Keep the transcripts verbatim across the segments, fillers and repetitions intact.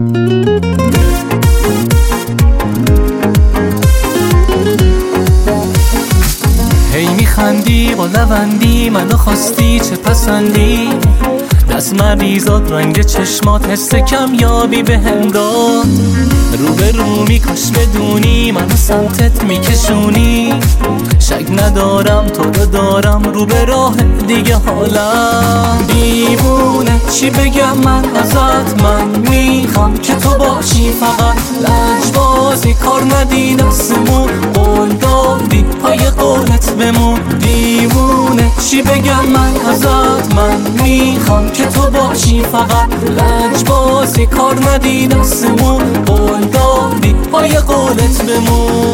هی میخندی با لبندی، منو خواستی چه پسندی، دست مریزاد رنگ چشمات حس کمیابی به هم داد. رو به رو میکاش بدونی منو سمتت میکشونی، شک ندارم تو رو دارم رو به راه دیگه حالم دیوونه. چی بگم من ازت، من میخوام که تو باشی فقط، لجبازی کار ندی دستمون، قول دادی پای قولت بمون دیوونه. چی بگم من ازت، من میخوام که تو باشی فقط، لجبازی کار ندی دستمون، قول دادی پای قولت بمون.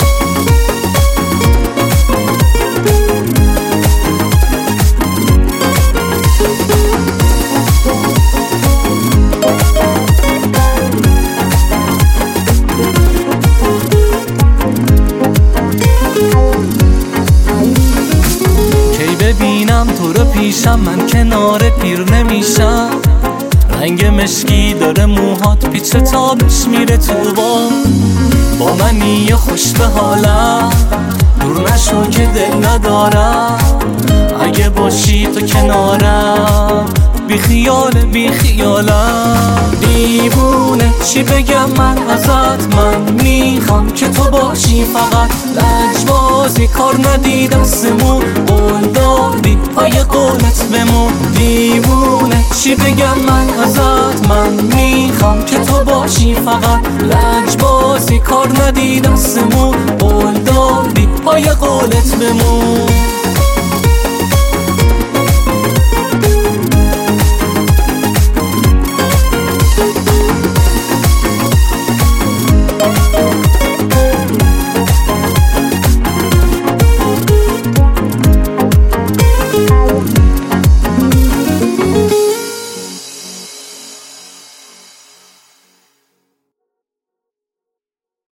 ببینم تو رو پیشم، من کنار پیر نمیشم. رنگ مشکی داره موهات، پیچ تابش میره تو با با منی خوش به حالم، دور نشو که دل ندارم، اگه باشی تو کنارم بی خیال بی خیالم دیوونه. چی بگم من ازت، من میخوام که تو باشی فقط، لجبازی کار ندی دستمون، قول دادی پای قولت بمون دیوونه. چی بگم من ازت، من میخوام که تو باشی فقط، لجبازی کار ندی دستمون، قول دادی پای قولت بمون.